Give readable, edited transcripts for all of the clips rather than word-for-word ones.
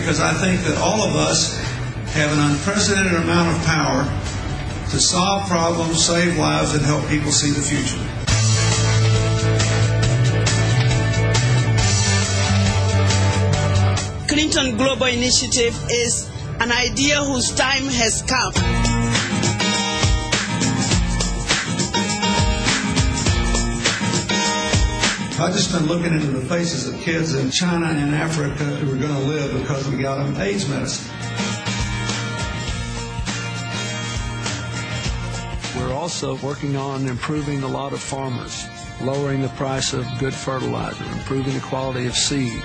because I think that all of us have an unprecedented amount of power to solve problems, save lives, and help people see the future. Clinton Global Initiative is an idea whose time has come. I've just been looking into the faces of kids in China and Africa who are going to live because we got them AIDS medicine. We're also working on improving the lot of farmers, lowering the price of good fertilizer, improving the quality of seed.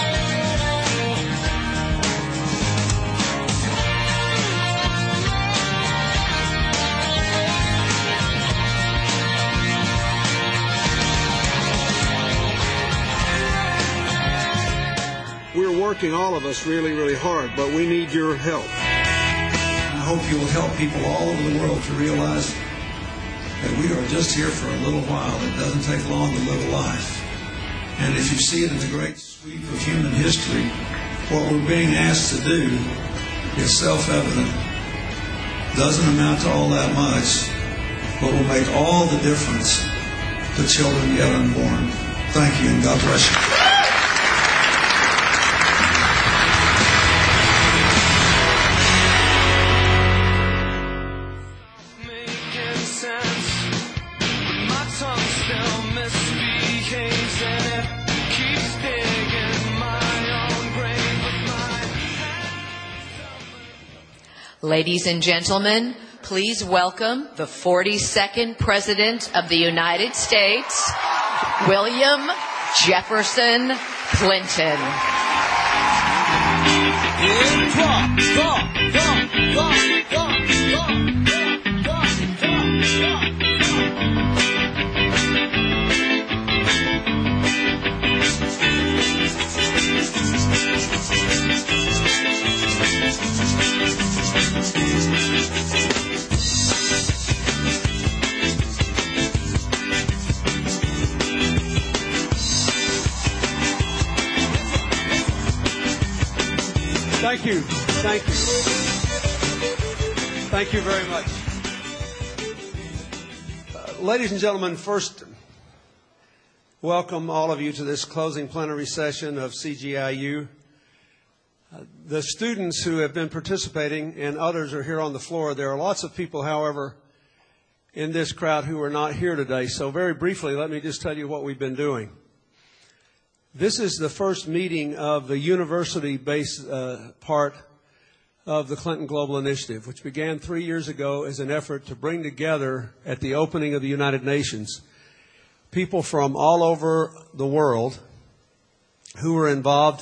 We're working, all of us, really, really hard, but we need your help. I hope you will help people all over the world to realize that we are just here for a little while. It doesn't take long to live a life. And if you see it in the great sweep of human history, what we're being asked to do is self-evident. Doesn't amount to all that much, but will make all the difference to children yet unborn. Thank you, and God bless you. Ladies and gentlemen, please welcome the 42nd President of the United States, William Jefferson Clinton. Thank you. Thank you. Thank you very much. Ladies and gentlemen, first, welcome all of you to this closing plenary session of CGIU. The students who have been participating and others are here on the floor. There are lots of people, however, in this crowd who are not here today. So very briefly, let me just tell you what we've been doing. This is the first meeting of the university-based part of the Clinton Global Initiative, which began 3 years ago as an effort to bring together, at the opening of the United Nations, people from all over the world who were involved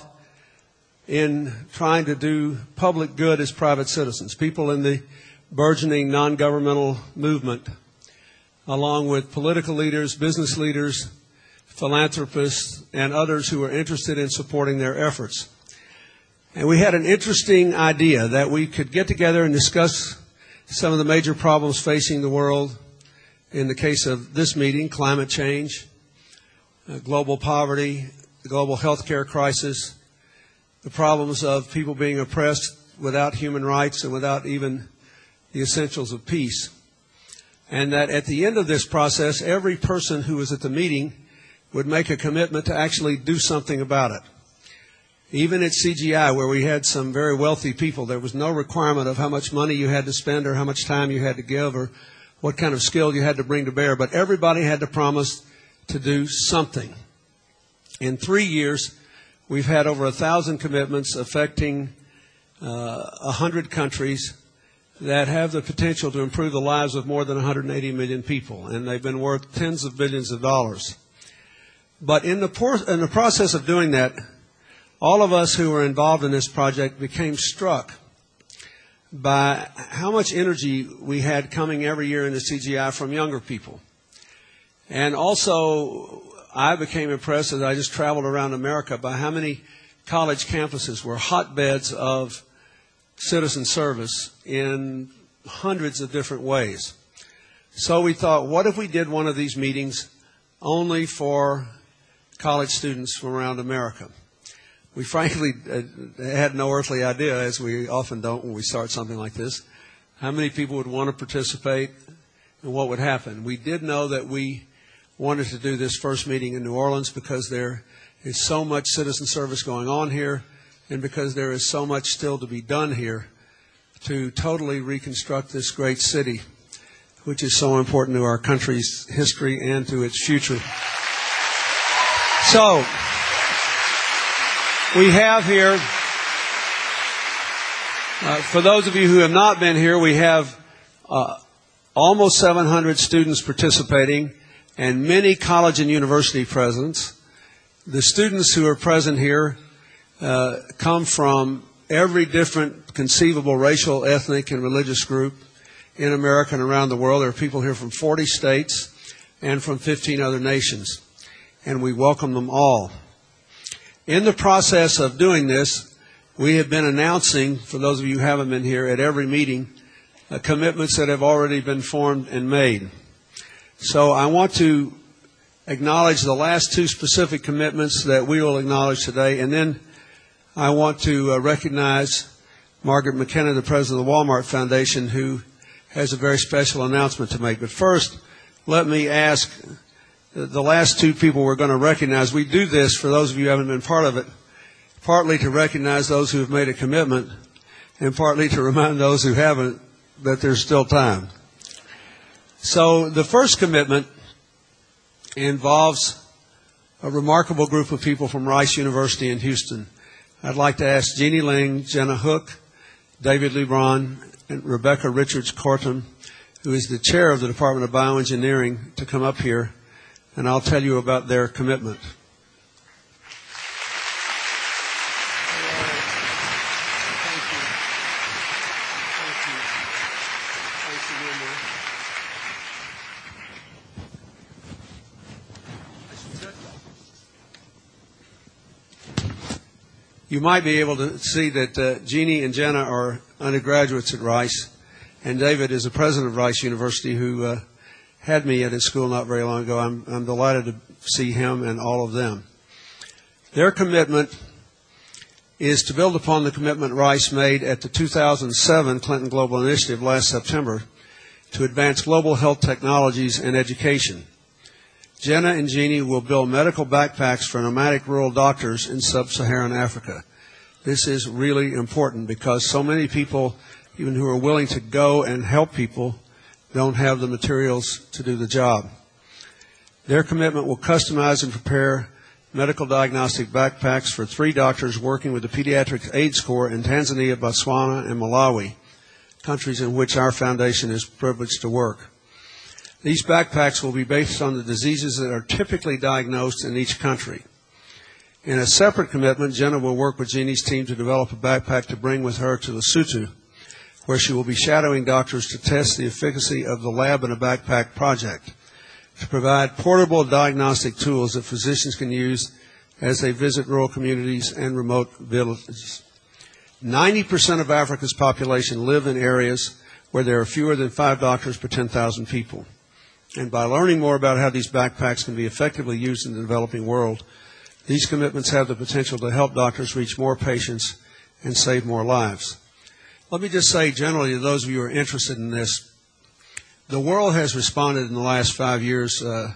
in trying to do public good as private citizens, people in the burgeoning non-governmental movement, along with political leaders, business leaders, philanthropists, and others who are interested in supporting their efforts. And we had an interesting idea that we could get together and discuss some of the major problems facing the world. In the case of this meeting, climate change, global poverty, the global health care crisis, the problems of people being oppressed without human rights and without even the essentials of peace. And that at the end of this process, every person who was at the meeting would make a commitment to actually do something about it. Even at CGI, where we had some very wealthy people, there was no requirement of how much money you had to spend or how much time you had to give or what kind of skill you had to bring to bear. But everybody had to promise to do something. In 3 years, we've had over 1,000 commitments affecting 100 countries that have the potential to improve the lives of more than 180 million people. And they've been worth tens of billions of dollars. But in the process of doing that, all of us who were involved in this project became struck by how much energy we had coming every year into CGI from younger people. And also, I became impressed as I just traveled around America by how many college campuses were hotbeds of citizen service in hundreds of different ways. So we thought, what if we did one of these meetings only for college students from around America? we frankly had no earthly idea, as we often don't when we start something like this, how many people would want to participate and what would happen. We did know that we wanted to do this first meeting in New Orleans because there is so much citizen service going on here and because there is so much still to be done here to totally reconstruct this great city, which is so important to our country's history and to its future. So, we have here, for those of you who have not been here, we have almost 700 students participating and many college and university presidents. The students who are present here come from every different conceivable racial, ethnic, and religious group in America and around the world. There are people here from 40 states and from 15 other nations, and we welcome them all. In the process of doing this, we have been announcing, for those of you who haven't been here, at every meeting, commitments that have already been formed and made. So I want to acknowledge the last two specific commitments that we will acknowledge today, and then I want to recognize Margaret McKenna, the president of the Walmart Foundation, who has a very special announcement to make. But first, let me ask the last two people we're going to recognize. We do this, for those of you who haven't been part of it, partly to recognize those who have made a commitment and partly to remind those who haven't that there's still time. So the first commitment involves a remarkable group of people from Rice University in Houston. I'd like to ask Jeannie Ling, Jenna Hook, David Lebron, and Rebecca Richards-Cortum, who is the chair of the Department of Bioengineering, to come up here, and I'll tell you about their commitment. You might be able to see that Jeannie and Jenna are undergraduates at Rice, and David is the president of Rice University, who had me at his school not very long ago. I'm delighted to see him and all of them. Their commitment is to build upon the commitment Rice made at the 2007 Clinton Global Initiative last September to advance global health technologies and education. Jenna and Jeannie will build medical backpacks for nomadic rural doctors in sub-Saharan Africa. This is really important because so many people, even who are willing to go and help people, don't have the materials to do the job. Their commitment will customize and prepare medical diagnostic backpacks for 3 doctors working with the Pediatric AIDS Corps in Tanzania, Botswana, and Malawi, countries in which our foundation is privileged to work. These backpacks will be based on the diseases that are typically diagnosed in each country. In a separate commitment, Jenna will work with Jeannie's team to develop a backpack to bring with her to Lesotho, where she will be shadowing doctors to test the efficacy of the Lab in a Backpack project, to provide portable diagnostic tools that physicians can use as they visit rural communities and remote villages. 90% of Africa's population live in areas where there are fewer than 5 doctors per 10,000 people. And by learning more about how these backpacks can be effectively used in the developing world, these commitments have the potential to help doctors reach more patients and save more lives. Let me just say generally to those of you who are interested in this, the world has responded in the last 5 years or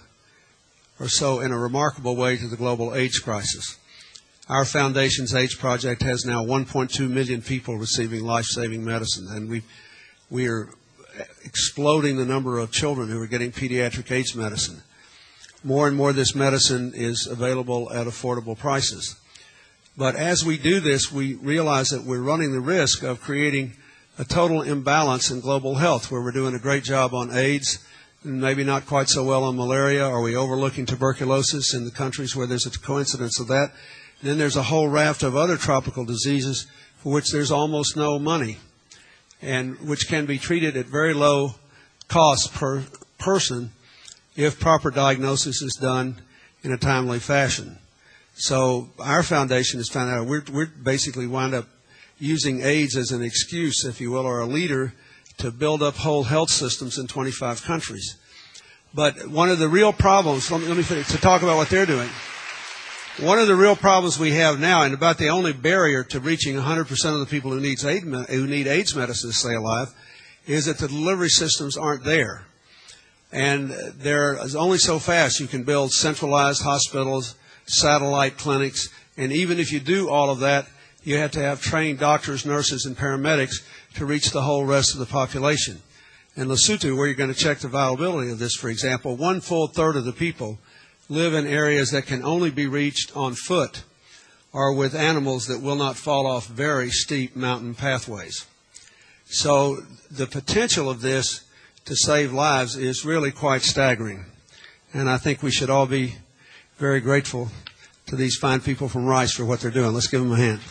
so in a remarkable way to the global AIDS crisis. Our foundation's AIDS project has now 1.2 million people receiving life-saving medicine, and we are exploding the number of children who are getting pediatric AIDS medicine. More and more of this medicine is available at affordable prices. But as we do this, we realize that we're running the risk of creating a total imbalance in global health, where we're doing a great job on AIDS and maybe not quite so well on malaria. Are we overlooking tuberculosis in the countries where there's a coincidence of that? And then there's a whole raft of other tropical diseases for which there's almost no money, and which can be treated at very low cost per person if proper diagnosis is done in a timely fashion. So our foundation has found out we're basically wound up using AIDS as an excuse, if you will, or a leader to build up whole health systems in 25 countries. But one of the real problems, let me finish, to talk about what they're doing. One of the real problems we have now, and about the only barrier to reaching 100% of the people who need AIDS medicine to stay alive, is that the delivery systems aren't there. And there is only so fast you can build centralized hospitals, satellite clinics, and even if you do all of that, you have to have trained doctors, nurses, and paramedics to reach the whole rest of the population. In Lesotho, where you're going to check the viability of this, for example, 1/3 of the people live in areas that can only be reached on foot or with animals that will not fall off very steep mountain pathways. So the potential of this to save lives is really quite staggering. And I think we should all be very grateful to these fine people from Rice for what they're doing. Let's give them a hand.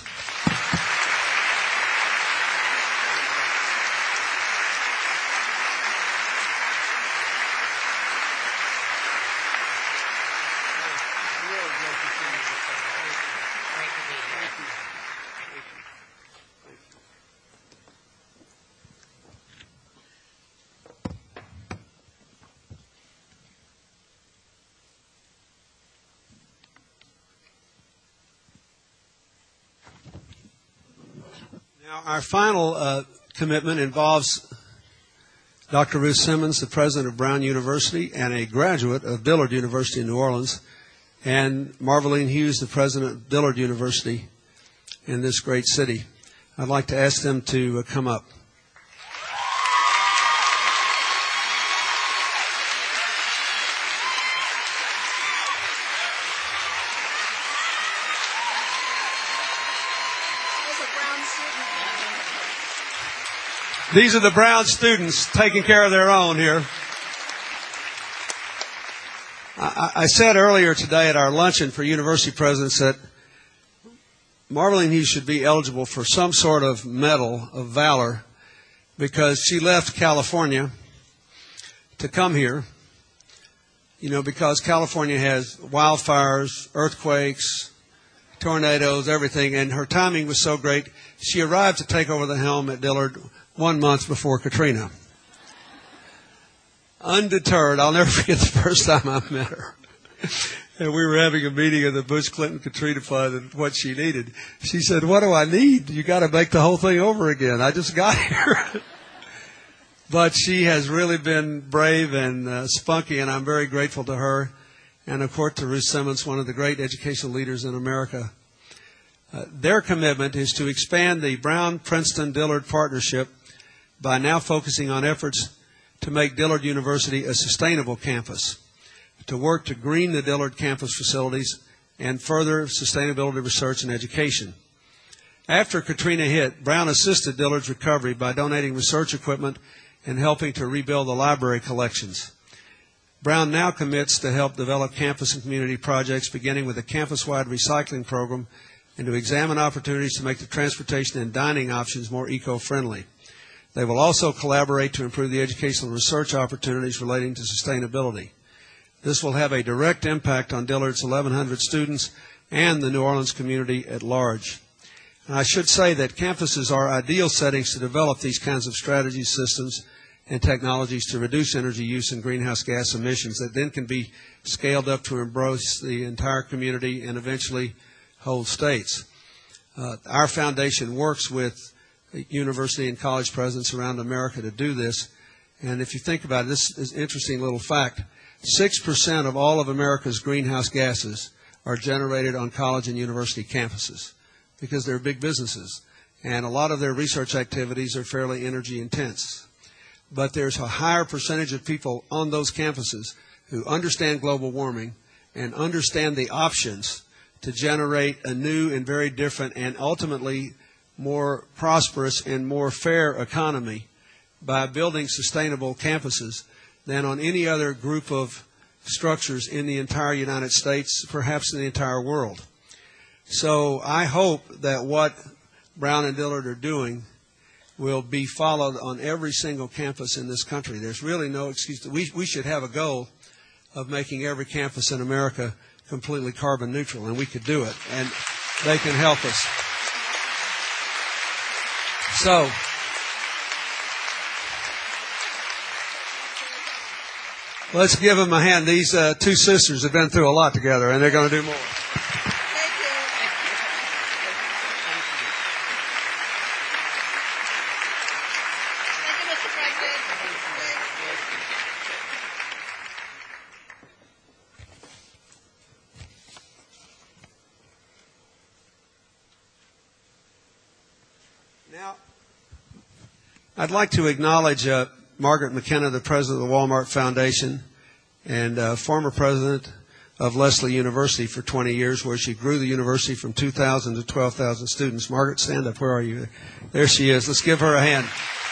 Now, our final commitment involves Dr. Ruth Simmons, the president of Brown University and a graduate of Dillard University in New Orleans, and Marveline Hughes, the president of Dillard University in this great city. I'd like to ask them to come up. These are the Brown students taking care of their own here. I said earlier today at our luncheon for university presidents that Marveline Hughes should be eligible for some sort of medal of valor because she left California to come here, because California has wildfires, earthquakes, tornadoes, everything, and her timing was so great. She arrived to take over the helm at Dillard 1 month before Katrina. Undeterred, I'll never forget the first time I met her. And we were having a meeting of the Bush-Clinton-Katrina Fund and what she needed. She said, "What do I need? You got to make the whole thing over again. I just got here." But she has really been brave and spunky, and I'm very grateful to her. And, of course, to Ruth Simmons, one of the great educational leaders in America. Their commitment is to expand the Brown-Princeton-Dillard partnership by now focusing on efforts to make Dillard University a sustainable campus, to work to green the Dillard campus facilities, and further sustainability research and education. After Katrina hit, Brown assisted Dillard's recovery by donating research equipment and helping to rebuild the library collections. Brown now commits to help develop campus and community projects, beginning with a campus-wide recycling program, and to examine opportunities to make the transportation and dining options more eco-friendly. They will also collaborate to improve the educational and research opportunities relating to sustainability. This will have a direct impact on Dillard's 1,100 students and the New Orleans community at large. And I should say that campuses are ideal settings to develop these kinds of strategies, systems, and technologies to reduce energy use and greenhouse gas emissions that then can be scaled up to embrace the entire community and eventually whole states. Our foundation works with university and college presidents around America to do this. And if you think about it, this is an interesting little fact. 6% of all of America's greenhouse gases are generated on college and university campuses because they're big businesses. And a lot of their research activities are fairly energy intense. But there's a higher percentage of people on those campuses who understand global warming and understand the options to generate a new and very different and ultimately more prosperous and more fair economy by building sustainable campuses than on any other group of structures in the entire United States, perhaps in the entire world. So I hope that what Brown and Dillard are doing will be followed on every single campus in this country. There's really no excuse. We should have a goal of making every campus in America completely carbon neutral, and we could do it, and they can help us. So, let's give them a hand. These two sisters have been through a lot together, and they're going to do more. Now, I'd like to acknowledge Margaret McKenna, the president of the Walmart Foundation and former president of Lesley University for 20 years, where she grew the university from 2,000 to 12,000 students. Margaret, stand up. Where are you? There she is. Let's give her a hand.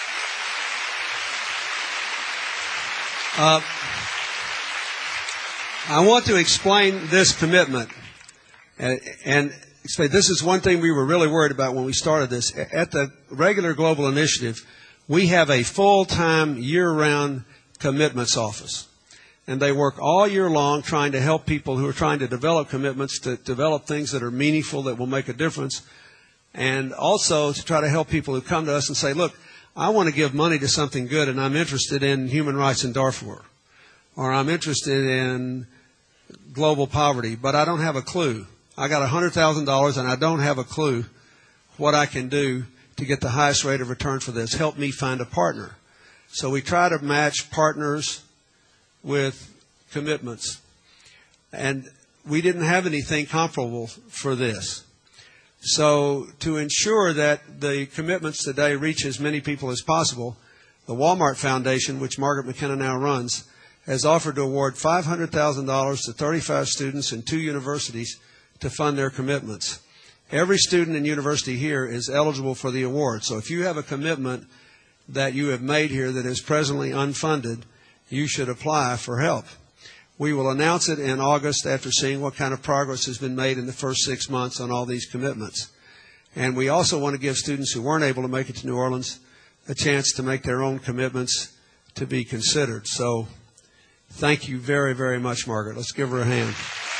I want to explain this commitment and explain. This is one thing we were really worried about when we started this. At the Regular Global Initiative, we have a full-time, year-round commitments office. And they work all year long trying to help people who are trying to develop commitments, to develop things that are meaningful, that will make a difference, and also to try to help people who come to us and say, look, I want to give money to something good, and I'm interested in human rights in Darfur, or I'm interested in global poverty, but I don't have a clue. I got $100,000, and I don't have a clue what I can do to get the highest rate of return for this. Help me find a partner. So we try to match partners with commitments. And we didn't have anything comparable for this. So to ensure that the commitments today reach as many people as possible, the Walmart Foundation, which Margaret McKenna now runs, has offered to award $500,000 to 35 students in 2 universities to fund their commitments. Every student and university here is eligible for the award. So if you have a commitment that you have made here that is presently unfunded, you should apply for help. We will announce it in August after seeing what kind of progress has been made in the first 6 months on all these commitments. And we also want to give students who weren't able to make it to New Orleans a chance to make their own commitments to be considered. So thank you very, very much, Margaret. Let's give her a hand.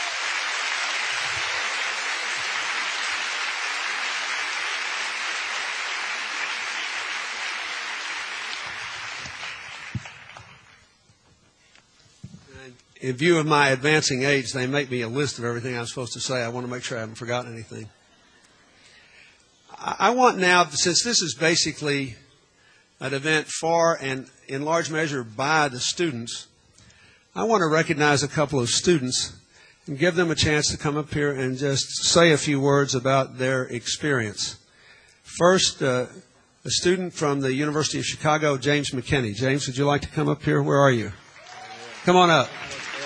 In view of my advancing age, they make me a list of everything I'm supposed to say. I want to make sure I haven't forgotten anything. I want now, since this is basically an event for and in large measure by the students, I want to recognize a couple of students and give them a chance to come up here and just say a few words about their experience. First, a student from the University of Chicago, James McKinney. James, would you like to come up here? Where are you? Come on up.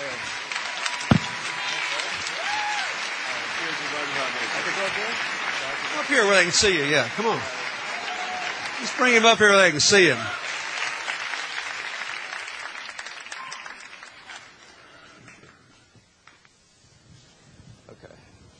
Up here where they can see you, yeah. Come on. Just bring him up here where they can see him. Okay.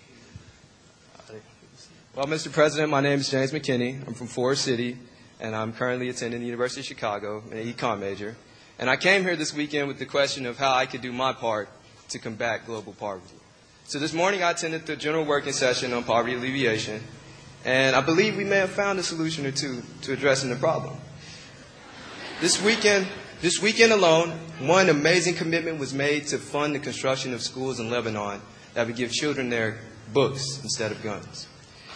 Well, Mr. President, my name is James McKinney. I'm from Forest City, and I'm currently attending the University of Chicago, an econ major. And I came here this weekend with the question of how I could do my part to combat global poverty. So this morning I attended the general working session on poverty alleviation, and I believe we may have found a solution or two to addressing the problem. This weekend alone, one amazing commitment was made to fund the construction of schools in Lebanon that would give children their books instead of guns.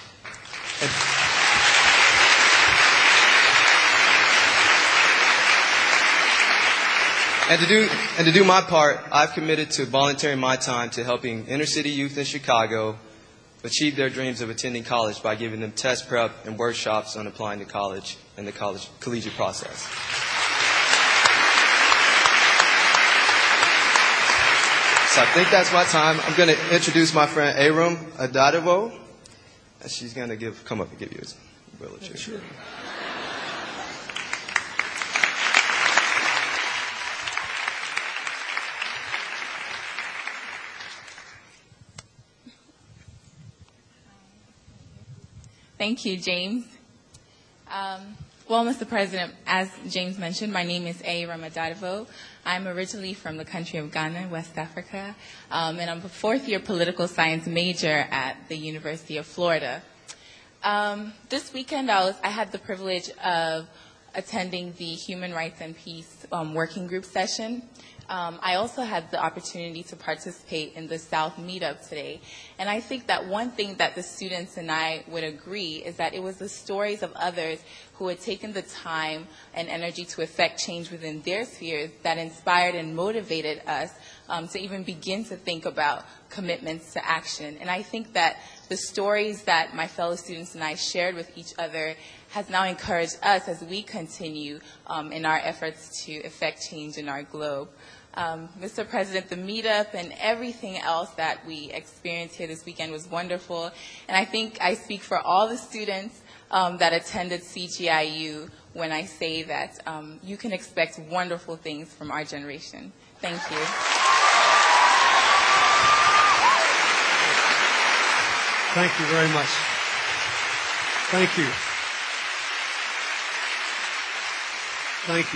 And to do my part, I've committed to volunteering my time to helping inner city youth in Chicago achieve their dreams of attending college by giving them test prep and workshops on applying to college and the collegiate process. So I think that's my time. I'm going to introduce my friend Aram Adadavo, and she's going to come up and give you a wheelchair. Sure. Thank you, James. Well, Mr. President, as James mentioned, my name is A. Ramadadavo. I'm originally from the country of Ghana, West Africa, and I'm a fourth-year political science major at the University of Florida. This weekend, I had the privilege of attending the Human Rights and Peace Working Group session. I also had the opportunity to participate in the South meetup today. And I think that one thing that the students and I would agree is that it was the stories of others who had taken the time and energy to effect change within their spheres that inspired and motivated us to even begin to think about commitments to action. And I think that the stories that my fellow students and I shared with each other has now encouraged us as we continue in our efforts to effect change in our globe. Mr. President, the meetup and everything else that we experienced here this weekend was wonderful, and I think I speak for all the students that attended CGIU when I say that you can expect wonderful things from our generation. Thank you. Thank you very much. Thank you. Thank you.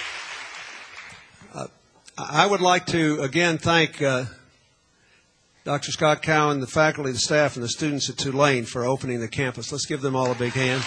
I would like to again thank Dr. Scott Cowan, the faculty, the staff, and the students at Tulane for opening the campus. Let's give them all a big hand.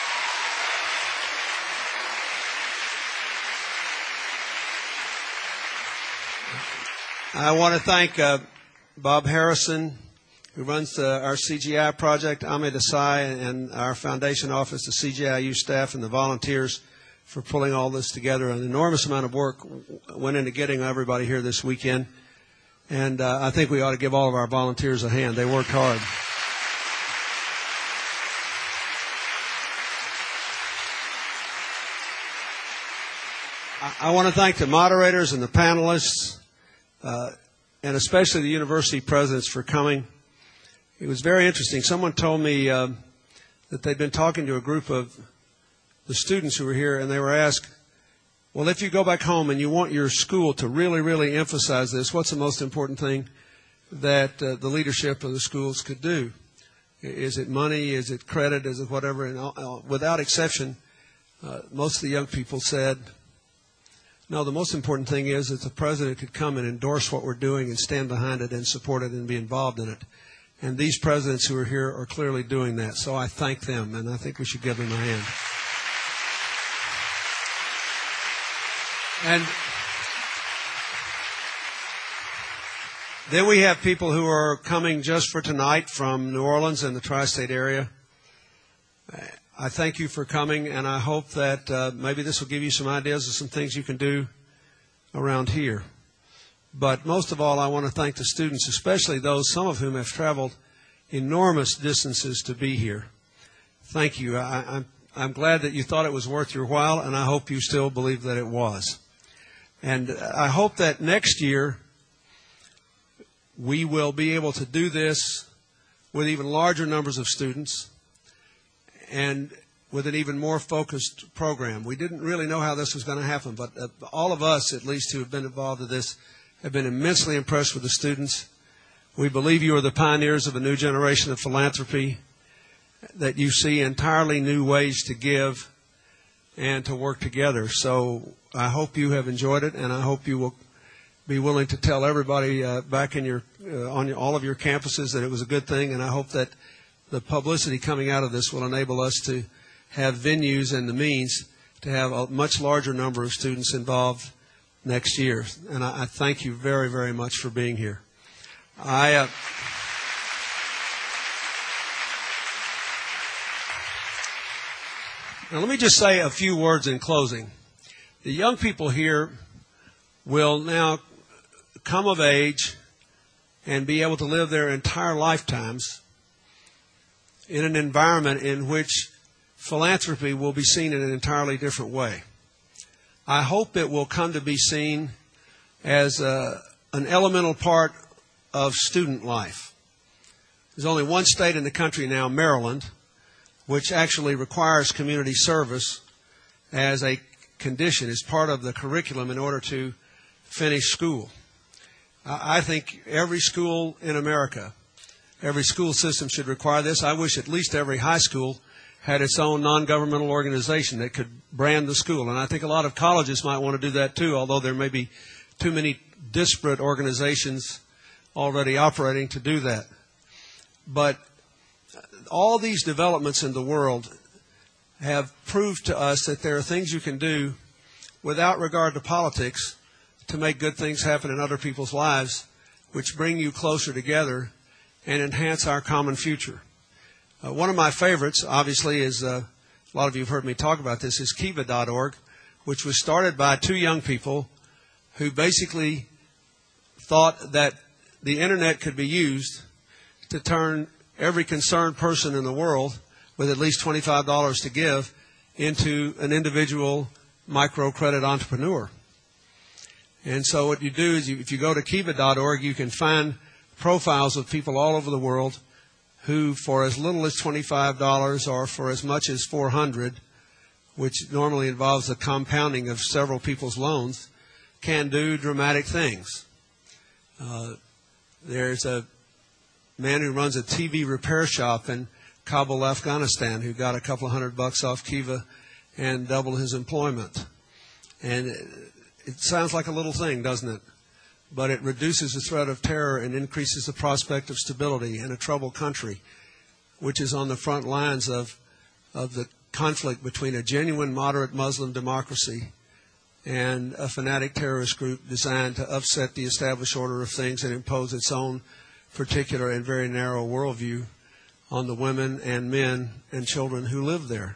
I want to thank Bob Harrison, who runs our CGI project, Ahmed Asai, and our foundation office, the CGIU staff, and the volunteers for pulling all this together. An enormous amount of work went into getting everybody here this weekend, and I think we ought to give all of our volunteers a hand. They worked hard. I want to thank the moderators and the panelists, and especially the university presidents for coming. It was very interesting. Someone told me that they'd been talking to a group of the students who were here, and they were asked, well, if you go back home and you want your school to really, really emphasize this, what's the most important thing that the leadership of the schools could do? Is it money? Is it credit? Is it whatever? And without exception, most of the young people said, no, the most important thing is that the president could come and endorse what we're doing and stand behind it and support it and be involved in it. And these presidents who are here are clearly doing that. So I thank them, and I think we should give them a hand. And then we have people who are coming just for tonight from New Orleans and the tri-state area. I thank you for coming, and I hope that maybe this will give you some ideas of some things you can do around here. But most of all, I want to thank the students, especially those, some of whom have traveled enormous distances to be here. Thank you. I'm glad that you thought it was worth your while, and I hope you still believe that it was. And I hope that next year we will be able to do this with even larger numbers of students and with an even more focused program. We didn't really know how this was going to happen, but all of us, at least who have been involved in this, have been immensely impressed with the students. We believe you are the pioneers of a new generation of philanthropy, that you see entirely new ways to give and to work together. So I hope you have enjoyed it, and I hope you will be willing to tell everybody back in your on all of your campuses that it was a good thing, and I hope that the publicity coming out of this will enable us to have venues and the means to have a much larger number of students involved next year. And I thank you very, very much for being here. Now, let me just say a few words in closing. The young people here will now come of age and be able to live their entire lifetimes in an environment in which philanthropy will be seen in an entirely different way. I hope it will come to be seen as an elemental part of student life. There's only one state in the country now, Maryland, which actually requires community service as a condition, as part of the curriculum in order to finish school. I think every school in America, every school system should require this. I wish at least every high school had its own non-governmental organization that could brand the school. And I think a lot of colleges might want to do that too, although there may be too many disparate organizations already operating to do that. But all these developments in the world have proved to us that there are things you can do without regard to politics to make good things happen in other people's lives, which bring you closer together and enhance our common future. One of my favorites, obviously, is a lot of you have heard me talk about this, is Kiva.org, which was started by two young people who basically thought that the Internet could be used to turn every concerned person in the world with at least $25 to give into an individual microcredit entrepreneur. And so what you do is if you go to kiva.org, you can find profiles of people all over the world who, for as little as $25 or for as much as $400, which normally involves the compounding of several people's loans, can do dramatic things. There's a man who runs a TV repair shop in Kabul, Afghanistan, who got a couple of $100 off Kiva and doubled his employment. And it sounds like a little thing, doesn't it? But it reduces the threat of terror and increases the prospect of stability in a troubled country, which is on the front lines of the conflict between a genuine moderate Muslim democracy and a fanatic terrorist group designed to upset the established order of things and impose its own particular and very narrow worldview on the women and men and children who live there.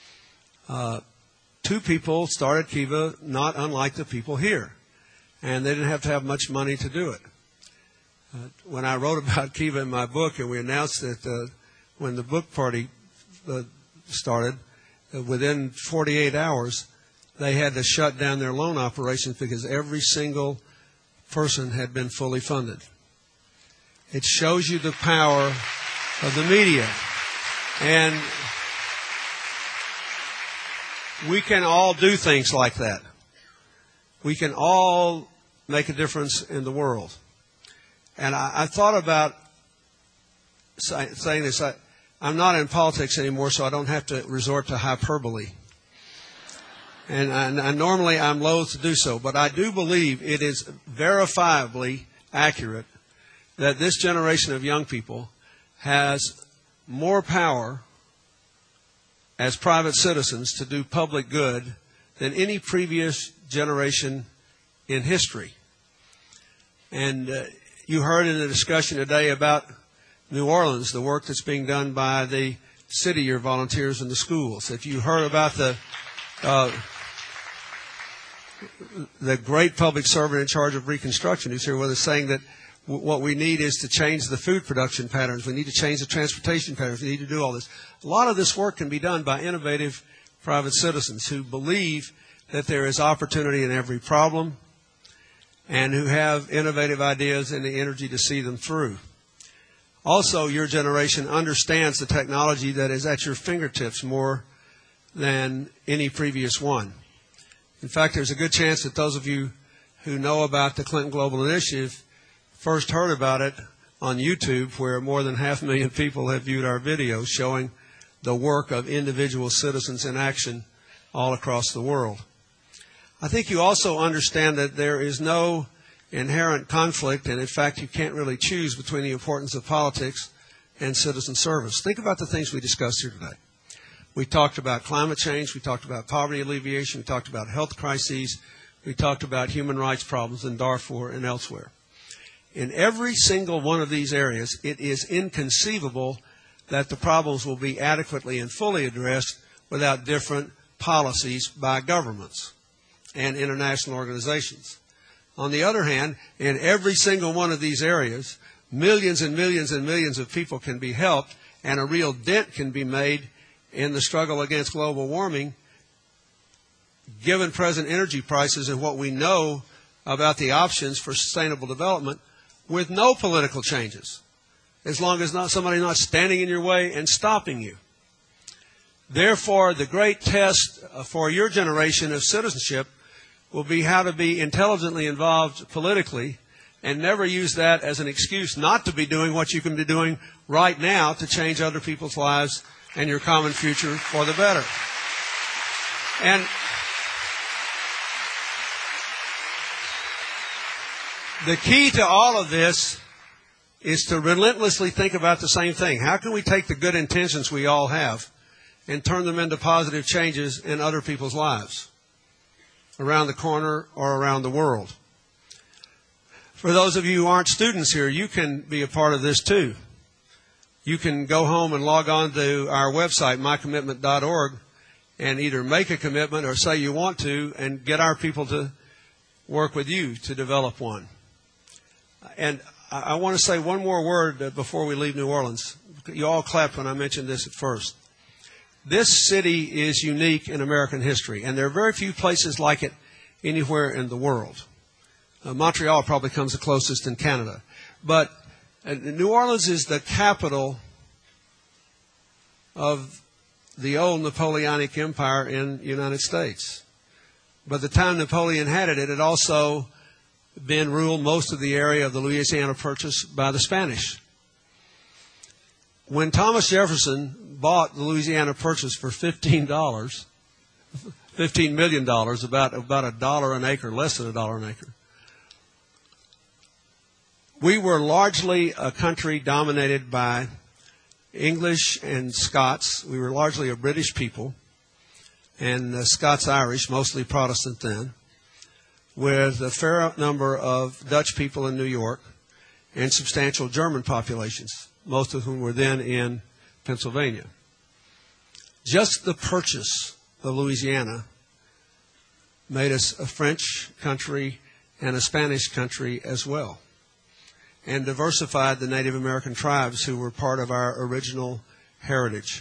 Two people started Kiva not unlike the people here, and they didn't have to have much money to do it. When I wrote about Kiva in my book, and we announced that when the book party started, within 48 hours, they had to shut down their loan operations because every single person had been fully funded. It shows you the power of the media. And we can all do things like that. We can all make a difference in the world. And I thought about saying this. I'm not in politics anymore, so I don't have to resort to hyperbole. And normally I'm loath to do so, but I do believe it is verifiably accurate that this generation of young people has more power as private citizens to do public good than any previous generation in history. And you heard in the discussion today about New Orleans, the work that's being done by the city year volunteers in the schools. If you heard about the great public servant in charge of Reconstruction who's here with us saying that what we need is to change the food production patterns. We need to change the transportation patterns. We need to do all this. A lot of this work can be done by innovative private citizens who believe that there is opportunity in every problem and who have innovative ideas and the energy to see them through. Also, your generation understands the technology that is at your fingertips more than any previous one. In fact, there's a good chance that those of you who know about the Clinton Global Initiative first heard about it on YouTube, where more than 500,000 people have viewed our videos showing the work of individual citizens in action all across the world. I think you also understand that there is no inherent conflict, and in fact you can't really choose between the importance of politics and citizen service. Think about the things we discussed here today. We talked about climate change, we talked about poverty alleviation, we talked about health crises, we talked about human rights problems in Darfur and elsewhere. In every single one of these areas, it is inconceivable that the problems will be adequately and fully addressed without different policies by governments and international organizations. On the other hand, in every single one of these areas, millions and millions and millions of people can be helped, and a real dent can be made in the struggle against global warming, given present energy prices and what we know about the options for sustainable development, with no political changes, as long as somebody not standing in your way and stopping you. Therefore, the great test for your generation of citizenship will be how to be intelligently involved politically and never use that as an excuse not to be doing what you can be doing right now to change other people's lives and your common future for the better. And the key to all of this is to relentlessly think about the same thing. How can we take the good intentions we all have and turn them into positive changes in other people's lives around the corner or around the world? For those of you who aren't students here, you can be a part of this too. You can go home and log on to our website, mycommitment.org, and either make a commitment or say you want to and get our people to work with you to develop one. And I want to say one more word before we leave New Orleans. You all clapped when I mentioned this at first. This city is unique in American history, and there are very few places like it anywhere in the world. Montreal probably comes the closest in Canada. But New Orleans is the capital of the old Napoleonic Empire in the United States. By the time Napoleon had it, it had also been ruled most of the area of the Louisiana Purchase by the Spanish. When Thomas Jefferson bought the Louisiana Purchase for $15 million, about $1 an acre, less than $1 an acre, we were largely a country dominated by English and Scots. We were largely a British people, and Scots-Irish, mostly Protestant then, with a fair number of Dutch people in New York and substantial German populations, most of whom were then in Pennsylvania. Just the purchase of Louisiana made us a French country and a Spanish country as well, and diversified the Native American tribes who were part of our original heritage.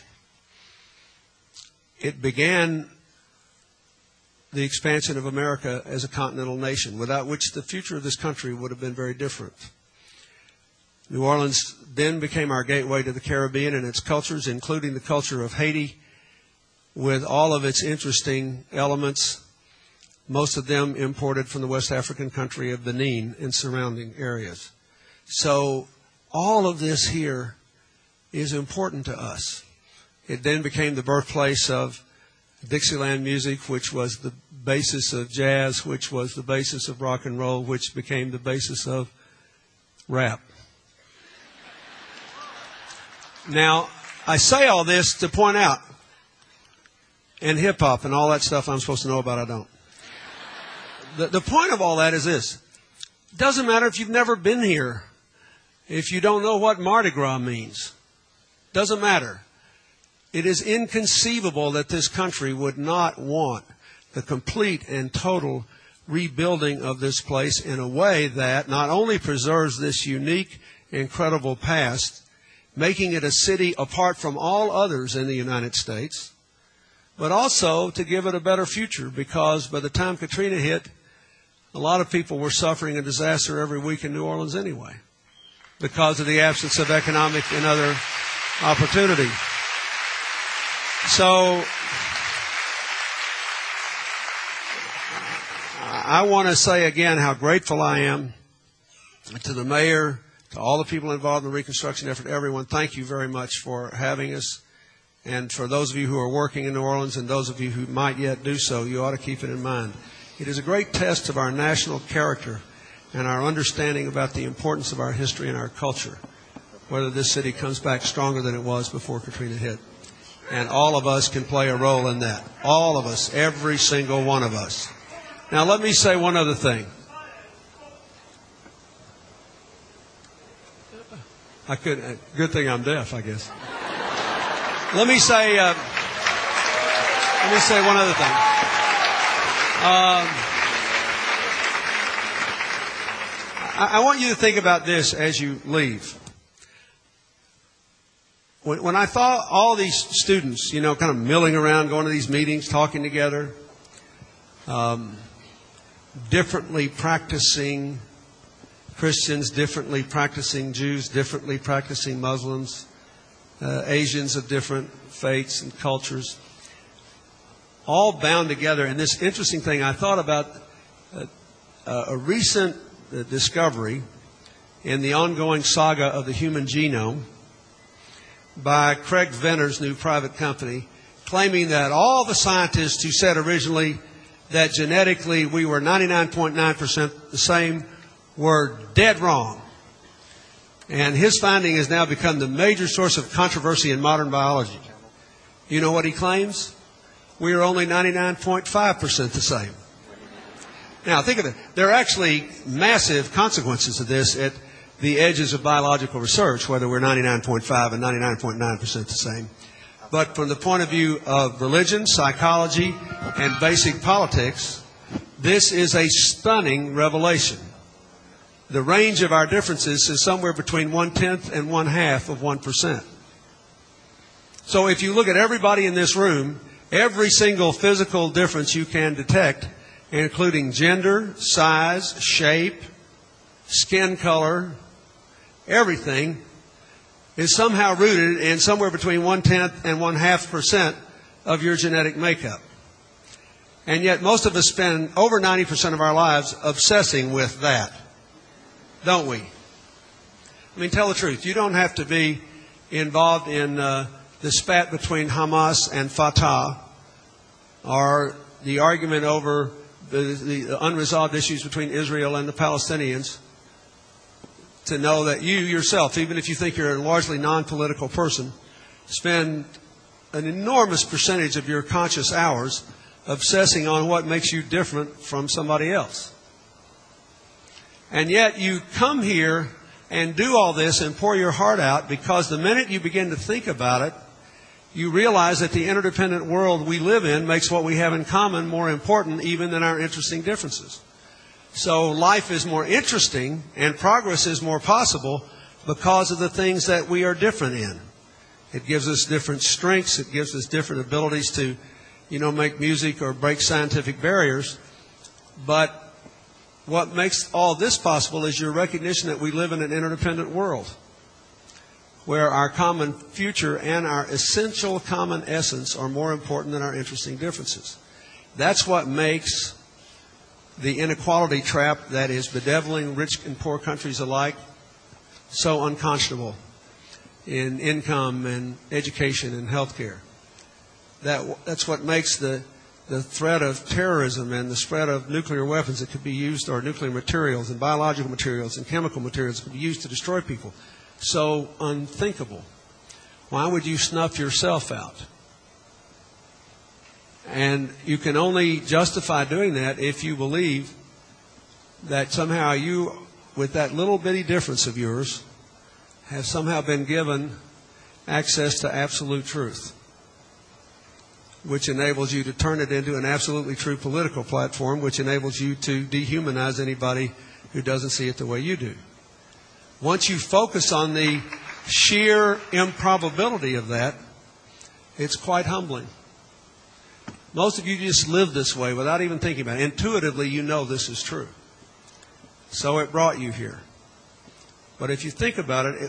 It began the expansion of America as a continental nation, without which the future of this country would have been very different. New Orleans then became our gateway to the Caribbean and its cultures, including the culture of Haiti, with all of its interesting elements, most of them imported from the West African country of Benin and surrounding areas. So all of this here is important to us. It then became the birthplace of Dixieland music, which was the basis of jazz, which was the basis of rock and roll, which became the basis of rap. Now, I say all this to point out, and hip-hop and all that stuff I'm supposed to know about, I don't. The point of all that is this. It doesn't matter if you've never been here, if you don't know what Mardi Gras means. Doesn't matter. It is inconceivable that this country would not want the complete and total rebuilding of this place in a way that not only preserves this unique, incredible past, making it a city apart from all others in the United States, but also to give it a better future, because by the time Katrina hit, a lot of people were suffering a disaster every week in New Orleans anyway, because of the absence of economic and other opportunity. So I want to say again how grateful I am to the mayor, to all the people involved in the reconstruction effort, everyone. Thank you very much for having us. And for those of you who are working in New Orleans and those of you who might yet do so, you ought to keep it in mind. It is a great test of our national character and our understanding about the importance of our history and our culture, whether this city comes back stronger than it was before Katrina hit. And all of us can play a role in that. All of us, every single one of us. Now let me say one other thing. Good thing I'm deaf, I guess. Let me say one other thing. I want you to think about this as you leave. When I thought all these students, kind of milling around, going to these meetings, talking together, differently practicing Christians, differently practicing Jews, differently practicing Muslims, Asians of different faiths and cultures, all bound together. And this interesting thing, I thought about a recent discovery in the ongoing saga of the human genome by Craig Venner's new private company, claiming that all the scientists who said originally that genetically we were 99.9% the same were dead wrong. And his finding has now become the major source of controversy in modern biology. You know what he claims? We are only 99.5% the same. Now, think of it. There are actually massive consequences of this at the edges of biological research, whether we're 99.5 and 99.9% the same. But from the point of view of religion, psychology, and basic politics, this is a stunning revelation. The range of our differences is somewhere between 1/10 and 1/2 of 1%. So if you look at everybody in this room, every single physical difference you can detect, including gender, size, shape, skin color, everything, is somehow rooted in somewhere between 1/10 and 1/2% of your genetic makeup. And yet most of us spend over 90% of our lives obsessing with that, don't we? I mean, tell the truth. You don't have to be involved in the spat between Hamas and Fatah, or the argument over the unresolved issues between Israel and the Palestinians, to know that you yourself, even if you think you're a largely non-political person, spend an enormous percentage of your conscious hours obsessing on what makes you different from somebody else. And yet you come here and do all this and pour your heart out, because the minute you begin to think about it, you realize that the interdependent world we live in makes what we have in common more important even than our interesting differences. So life is more interesting and progress is more possible because of the things that we are different in. It gives us different strengths. It gives us different abilities to, make music or break scientific barriers. But what makes all this possible is your recognition that we live in an interdependent world, where our common future and our essential common essence are more important than our interesting differences. That's what makes the inequality trap that is bedeviling rich and poor countries alike so unconscionable in income and education and healthcare. That's what makes the threat of terrorism and the spread of nuclear weapons that could be used, or nuclear materials and biological materials and chemical materials that could be used to destroy people, so unthinkable. Why would you snuff yourself out? And you can only justify doing that if you believe that somehow you, with that little bitty difference of yours, have somehow been given access to absolute truth, which enables you to turn it into an absolutely true political platform, which enables you to dehumanize anybody who doesn't see it the way you do. Once you focus on the sheer improbability of that, it's quite humbling. Most of you just live this way without even thinking about it. Intuitively, you know this is true. So it brought you here. But if you think about it,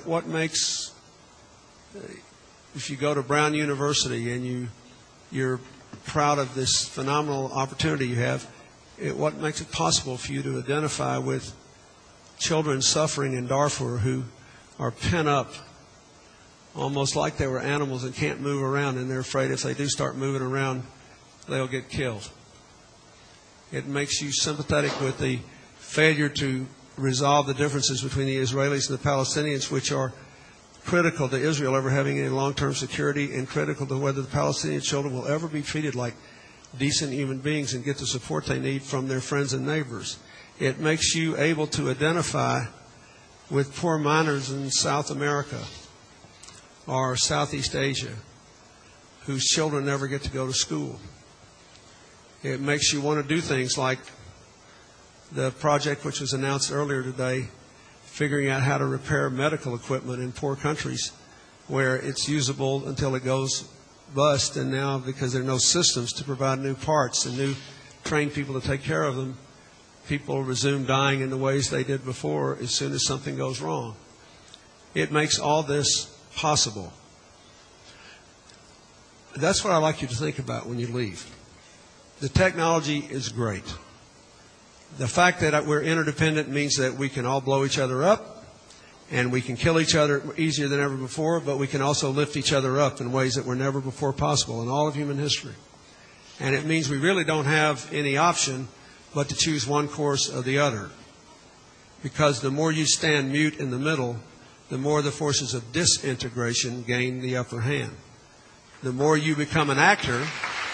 if you go to Brown University and you're proud of this phenomenal opportunity you have, what makes it possible for you to identify with children suffering in Darfur who are pent up almost like they were animals and can't move around, and they're afraid if they do start moving around, they'll get killed. It makes you sympathetic with the failure to resolve the differences between the Israelis and the Palestinians, which are critical to Israel ever having any long-term security, and critical to whether the Palestinian children will ever be treated like decent human beings and get the support they need from their friends and neighbors. It makes you able to identify with poor miners in South America or Southeast Asia whose children never get to go to school. It makes you want to do things like the project which was announced earlier today, figuring out how to repair medical equipment in poor countries where it's usable until it goes bust, and now because there are no systems to provide new parts and new trained people to take care of them, people resume dying in the ways they did before as soon as something goes wrong. It makes all this possible. That's what I'd like you to think about when you leave. The technology is great. The fact that we're interdependent means that we can all blow each other up, and we can kill each other easier than ever before, but we can also lift each other up in ways that were never before possible in all of human history. And it means we really don't have any option but to choose one course or the other. Because the more you stand mute in the middle, the more the forces of disintegration gain the upper hand. The more you become an actor,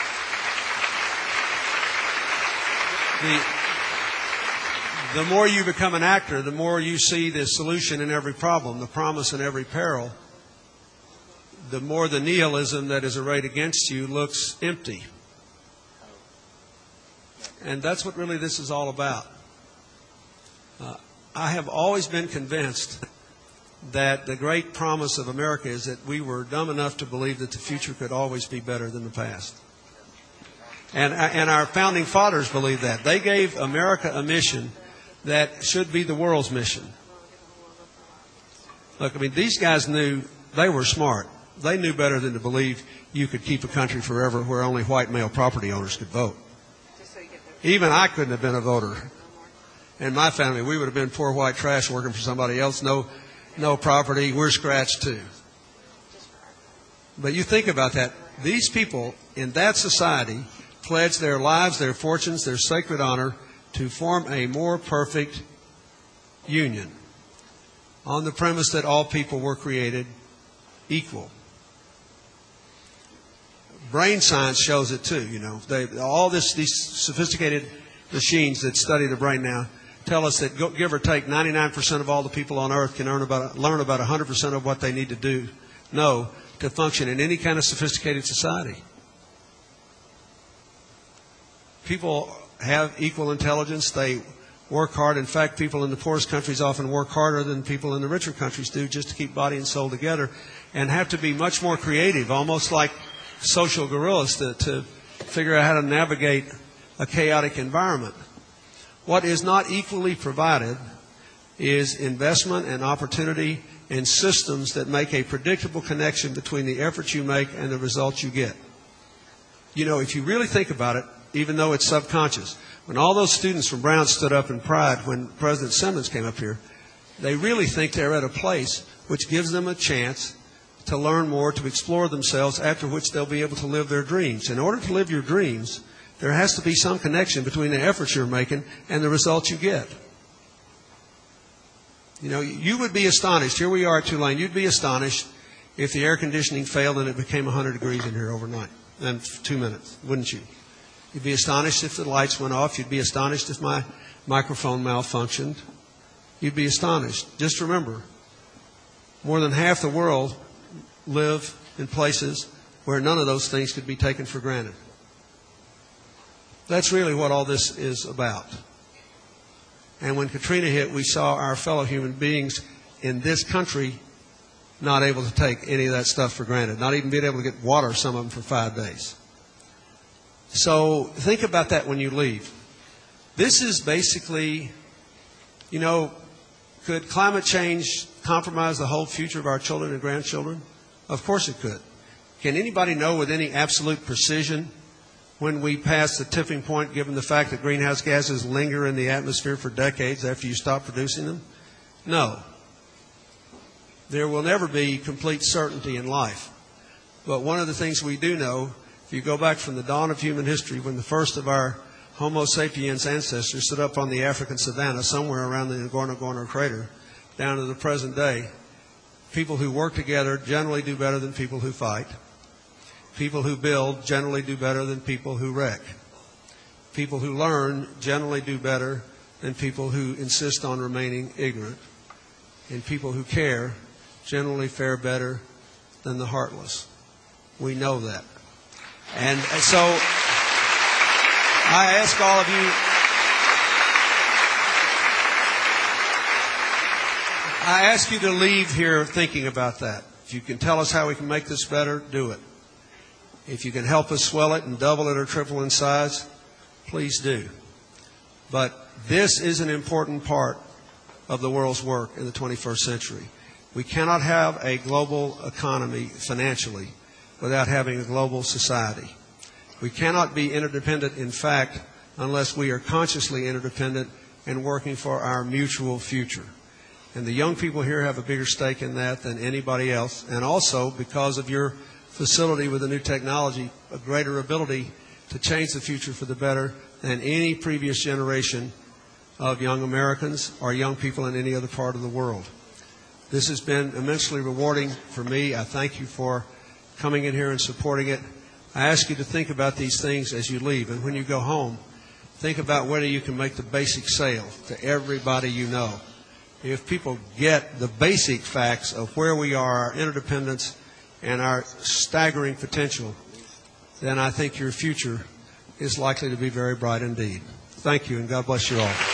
the more you become an actor, the more you see the solution in every problem, the promise in every peril, the more the nihilism that is arrayed against you looks empty. And that's what really this is all about. I have always been convinced that the great promise of America is that we were dumb enough to believe that the future could always be better than the past. And our founding fathers believed that. They gave America a mission that should be the world's mission. Look, I mean, these guys knew they were smart. They knew better than to believe you could keep a country forever where only white male property owners could vote. Even I couldn't have been a voter. In my family, we would have been poor white trash working for somebody else. No property. We're scratched too. But you think about that. These people in that society pledged their lives, their fortunes, their sacred honor to form a more perfect union on the premise that all people were created equal. Brain science shows it too. These sophisticated machines that study the brain now tell us that give or take 99% of all the people on earth can learn about 100% of what they need to know to function in any kind of sophisticated society. People have equal intelligence. They work hard. In fact, people in the poorest countries often work harder than people in the richer countries do just to keep body and soul together, and have to be much more creative, almost like social gorillas, to figure out how to navigate a chaotic environment. What is not equally provided is investment and opportunity and systems that make a predictable connection between the efforts you make and the results you get. If you really think about it, even though it's subconscious, when all those students from Brown stood up in pride when President Simmons came up here, they really think they're at a place which gives them a chance to learn more, to explore themselves, after which they'll be able to live their dreams. In order to live your dreams, there has to be some connection between the efforts you're making and the results you get. You would be astonished. Here we are at Tulane. You'd be astonished if the air conditioning failed and it became 100 degrees in here overnight in 2 minutes, wouldn't you? You'd be astonished if the lights went off. You'd be astonished if my microphone malfunctioned. You'd be astonished. Just remember, more than half the world live in places where none of those things could be taken for granted. That's really what all this is about. And when Katrina hit, we saw our fellow human beings in this country not able to take any of that stuff for granted, not even being able to get water, some of them, for 5 days. So think about that when you leave. This is basically, could climate change compromise the whole future of our children and grandchildren? Of course it could. Can anybody know with any absolute precision when we pass the tipping point, given the fact that greenhouse gases linger in the atmosphere for decades after you stop producing them? No. There will never be complete certainty in life. But one of the things we do know, if you go back from the dawn of human history, when the first of our Homo sapiens ancestors stood up on the African savanna, somewhere around the Ngorongoro crater, down to the present day, people who work together generally do better than people who fight. People who build generally do better than people who wreck. People who learn generally do better than people who insist on remaining ignorant. And people who care generally fare better than the heartless. We know that. And so I ask all of you, I ask you to leave here thinking about that. If you can tell us how we can make this better, do it. If you can help us swell it and double it or triple in size, please do. But this is an important part of the world's work in the 21st century. We cannot have a global economy financially without having a global society. We cannot be interdependent, in fact, unless we are consciously interdependent and working for our mutual future. And the young people here have a bigger stake in that than anybody else. And also, because of your facility with the new technology, a greater ability to change the future for the better than any previous generation of young Americans or young people in any other part of the world. This has been immensely rewarding for me. I thank you for coming in here and supporting it. I ask you to think about these things as you leave. And when you go home, think about whether you can make the basic sale to everybody you know. If people get the basic facts of where we are, our interdependence, and our staggering potential, then I think your future is likely to be very bright indeed. Thank you, and God bless you all.